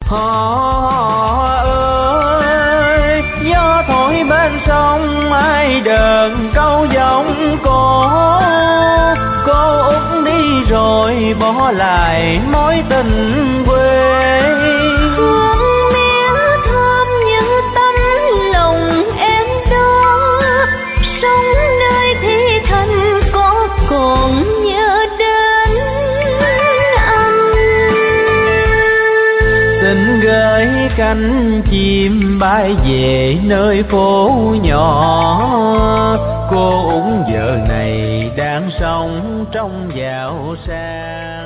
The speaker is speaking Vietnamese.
Họ ơi, gió thổi bên sông ai đờn câu giọng cô út đi rồi bỏ lại mối tình quê. Hương miếng thơm như tấm lòng em đó, sống nơi thi thành có còn nhớ đến anh. Xin gửi cánh chim bay về nơi phố nhỏ, cô út giờ này đang sống trong giàu sang.